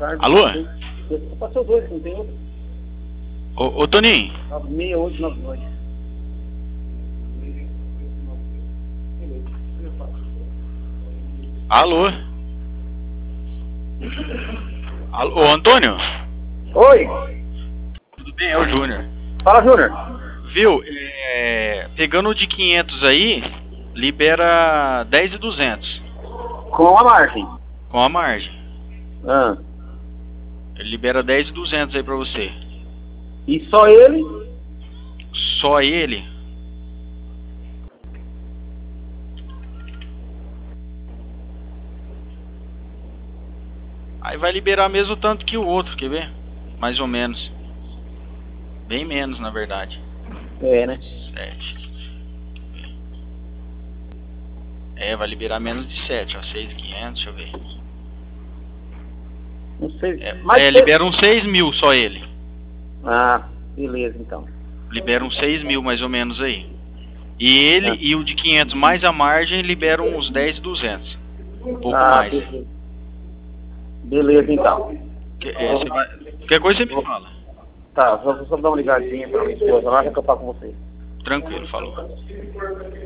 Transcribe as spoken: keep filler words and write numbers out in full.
Alô? Eu passou dois, não tem outro. Ô, ô Toninho. seis oito nove dois. Alô? Alô, ô Antônio? Oi! Tudo bem? É o Júnior. Fala, Júnior. Viu? É, pegando o de quinhentos aí, libera dez mil e duzentos. Com a margem. Com a margem. Ah. Ele libera dez mil e duzentos aí pra você. E só ele? Só ele? Aí vai liberar mesmo tanto que o outro, quer ver? Mais ou menos. Bem menos, na verdade. É, né? sete. É, vai liberar menos de sete, ó. seis mil e quinhentos, deixa eu ver. Não sei. É, Mas é você- libera uns seis mil só ele. Ah, beleza, então. Libera uns seis mil mais ou menos aí. E ele Ah. e o de quinhentos mais a margem liberam uns dez mil e duzentos. Um pouco Ah, mais. beleza. Beleza, então. Que- é, você vai- Qualquer coisa você me fala. Tá, só, só dar uma ligadinha pra minha esposa lá, que eu falo com você. Tranquilo, falou.